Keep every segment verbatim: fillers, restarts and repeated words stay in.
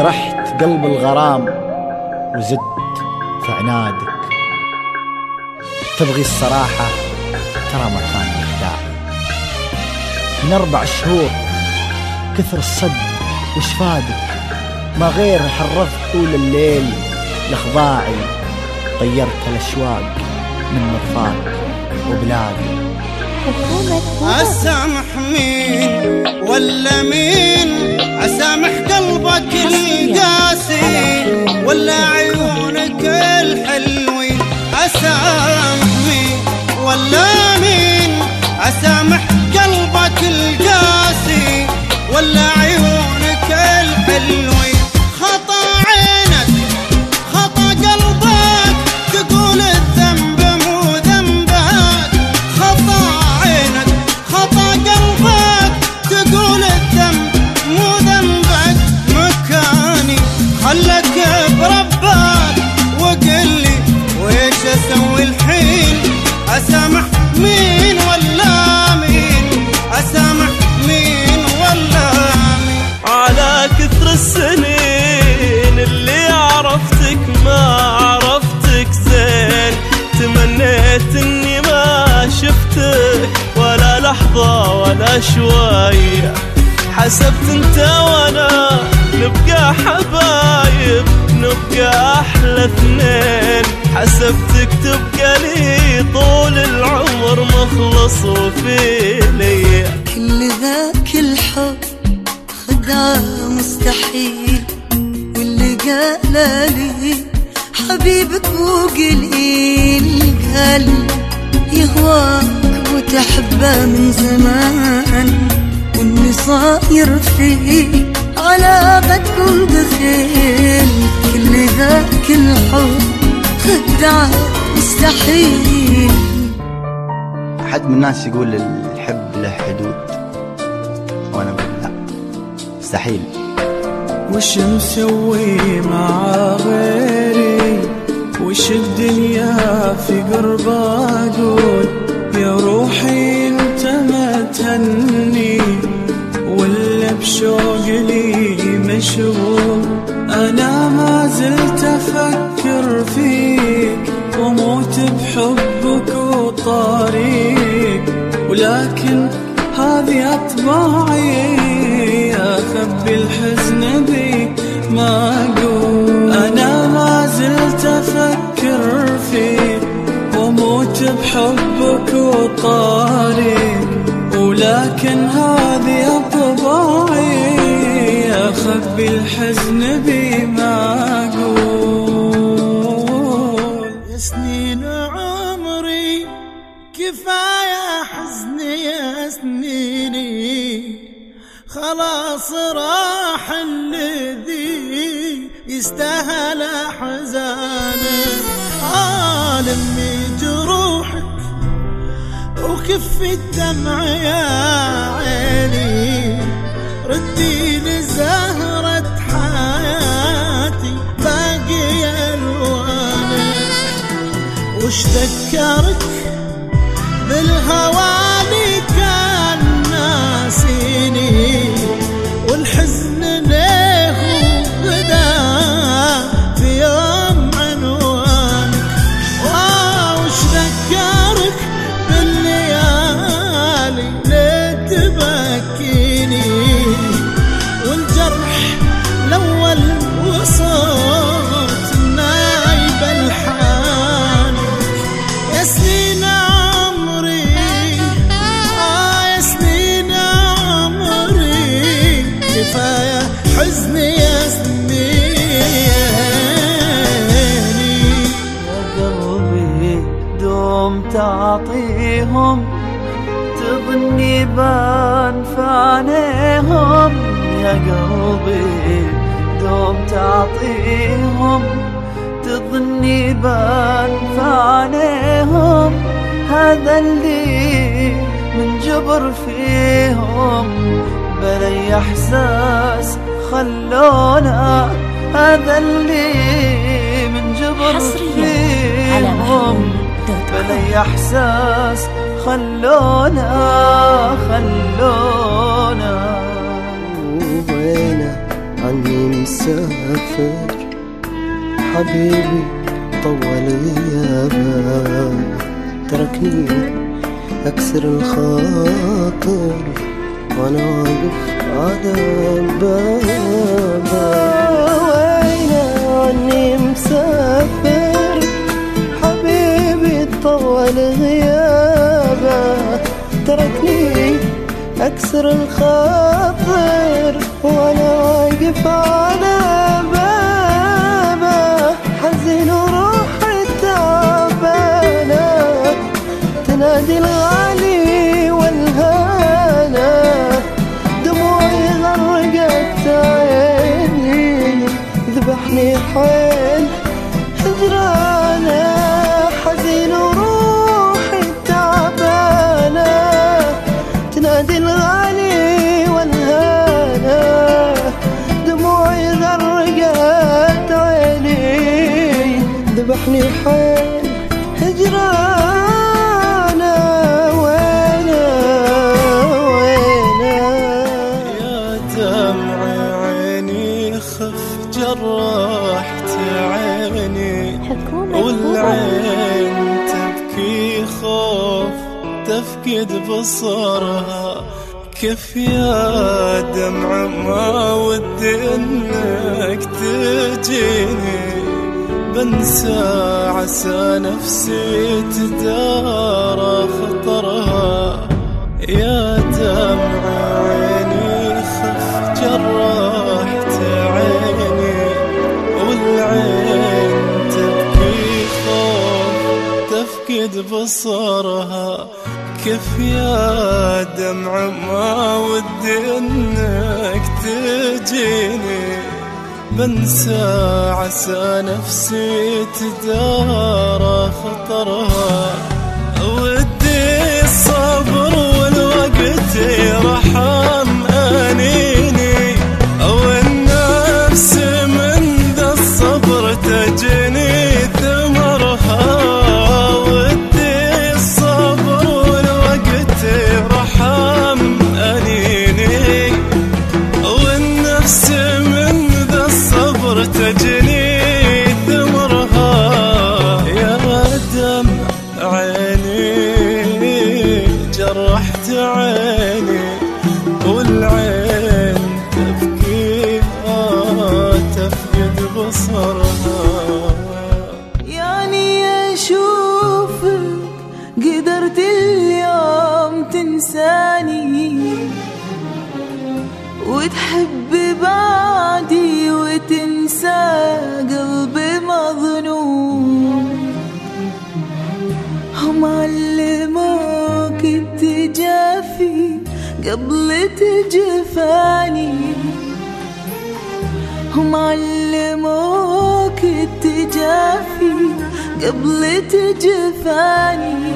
جرحت قلب الغرام وزدت في عنادك. تبغي الصراحة ترى ما كان لك داعي. من أربع شهور كثر الصد وش فادك؟ ما غير حرفت طول الليل لخضاعي. طيرت الأشواق من مرفاك وبلادي. أسامح مين ولا مين؟ أسامح قلبك القاسي ولا عيونك الحلوين؟ أسامح مين ولا مين؟ أسامح قلبك القاسي ولا عيونك الحلوين؟ خطأ عينك خطأ قلبك تقول الذنب مو ذنبك. خطأ عينك خطأ قلبك تقول الذنب مو ذنبك. مكاني خلك بربك وقل لي ويش اسوي الحين؟ اسامح مين ولا مين؟ اسامح مين ولا مين؟ على كثر السنين اللي عرفتك ما عرفتك زين. تمنيت اني ما شفتك ولا لحظة ولا شوية. حسبت انت وانا نبقى حبايب نبقى احلى اثنين. حسبتك تبقى لي طول العمر مخلص وفي لي. كل ذاك الحب خدعة مستحيل واللي قال لي حبيبك وقليل. قال يهواك وتحبه من زمان واللي صاير فيه علاقتكم دخيل. كل ذاك الحب خدعة مستحيل. حد من الناس يقول الحب له حدود وانا اقول لا مستحيل. وش مسوي مع غيري وش الدنيا في قرب اقول يا روحي انت ما تهني ولا بشوق لي مشغول. انا ما زلت افكر فيك وموت بحبك وطريق. ولكن هذه اطباعي اخبي الحزن بي ما اقول. انا ما زلت افكر فيك وموت بحبك وطريق. ولكن هذه اطباعي اخبي الحزن بي ما اقول. يا سنين عمري كفاية حزني يا سنيني. خلاص راح الذي يستاهل حزانه. عالمي جروحك وكفي الدمع يا عيني. ردي لزهرة حياتي باقي الوانه. وش ذكرك بالهوالي كان ناسيني والحزن ليه بدا في يوم عنوانك. وش ذكرك بالليالي ليه تبكيني والجرح الاول وصوت نايب الحان. يا سنين عمري آه يا سنين عمري كفاية حزني يا سنيني. يا قلبي دوم تعطيهم تظني بان فانيهم. يا قلبي دوم تعطيهم تظني بان فانيهم. هذا اللي من جبر فيهم بلي احساس خلونا. هذا اللي من جبر فيهم بلي احساس خلونا خلونا. وبينا عن عني مسافر حبيبي طول غيابه تركني أكسر الخاطر وأنا واقف على بابه. وين عني مسافر حبيبي طول غيابه تركني أكسر الخاطر وأنا واقف على بابه. حزين وروحي تعبانة تنادي الغالي والهانا دموعي غرقت عيني ذبحني حيل هجرانا. حزين وروحي تعبانة تنادي الغالي والهانا دموعي غرقت عيني ذبحني حيل هجرانا. وينا وينا يا دمع عيني خف جرحت عيني والعين تبكي خوف تفقد بصرها. كيف يا دمع ما ودي انك تجيني بنسى عسى نفسي تدارى خطرها. يا دمع عيني خف جرحت عيني والعين تبكي خوف تفقد بصرها. كيف يا دمع ما ودي انك تجيني بنسى عسى نفسي تدارى خطرها. ودي الصبر والوقت يرحم أنيني أو النفس من ذا الصبر تجني ثمرها. ودي الصبر والوقت يرحم أنيني أو النفس من ذا الصبر تجني ثمرها. يا دمع عيني جرحت عيني والعين تبكي آه تفقد بصرها. يعني أشوفك قدرت اليوم تنساني وتحب بعدي وتنسى قلبي مظنون. هم علموك التجافي قبل تجفاني. هم علموك التجافي قبل تجفاني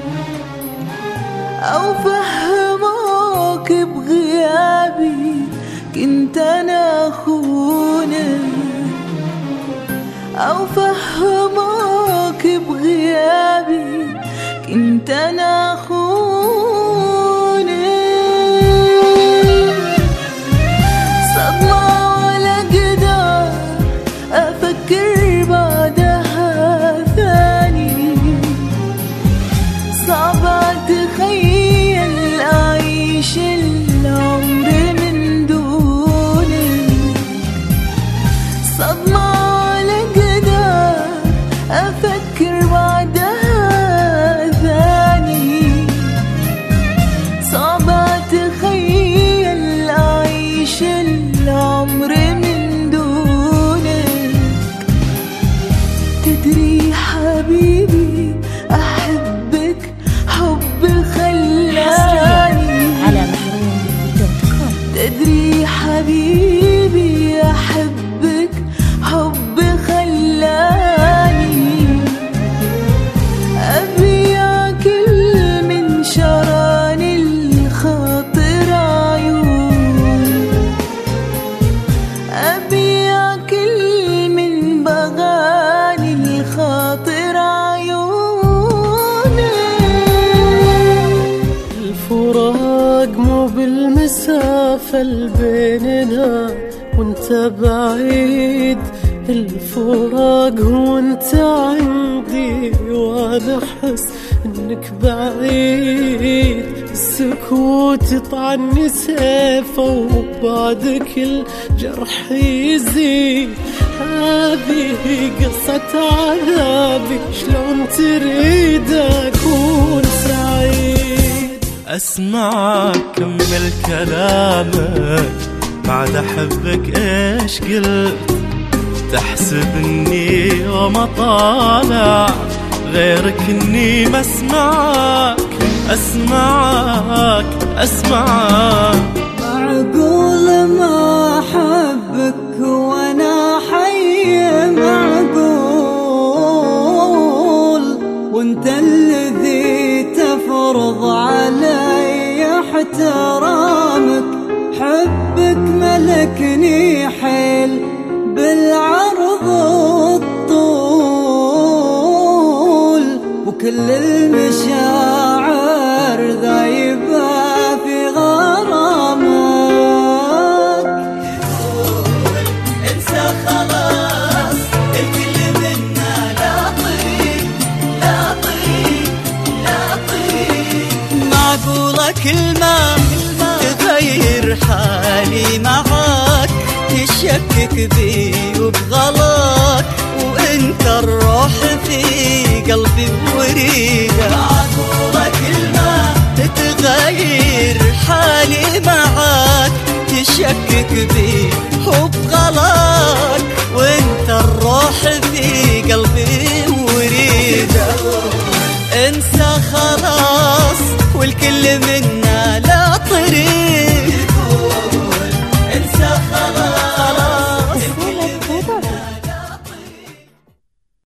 أو فهموك بغيابي كنت أنا أخونك أو فهموك بغيابي كنت أنا أخونك. صدمة ولا قدر أفكر بعدها ثاني. صعب أتخيل أعيش العمر من دونك. صدمة ولا قدر أفكر بعدها ثاني. صعب أتخيل أعيش العمر من دونك. تدري حبيبي أحبك حب خلاني. تدري حبيبي أحبك حب خلاني. أبي أكل من شران الخاطر عيون. أبي أكل من بغاني الخاطر عيون. الفراق مو بالمسافة اللي بيننا وانت بعيد، الفراق هو انت عندي وانا احس انك بعيد، السكوت يطعني سيفه وبعدك الجرح يزيد. هذه قصة عذابي، شلون تريد اكون سعيد؟ اسمعك كمل كلامك، بعد احبك ايش قلت؟ تحسب اني وما طالع غيرك اني ما اسمعك. اسمعك اسمعك معقول ما احبك وانا حي؟ معقول وانت الذي تفرض علي احترامك؟ حبك ملكني حيل بالعرض والطول، وكل المشاعر ذايبة في غرامك. انسى خلاص الكل منا لا طيب لا طيب لا طيب. معقولة كلمة تغير حالي معاك، تشكك بي وبغلاك، وانت الروح في قلبي وريدك. معقولة كلمة تتغير حالي معاك، تشكك بي وبغلاك،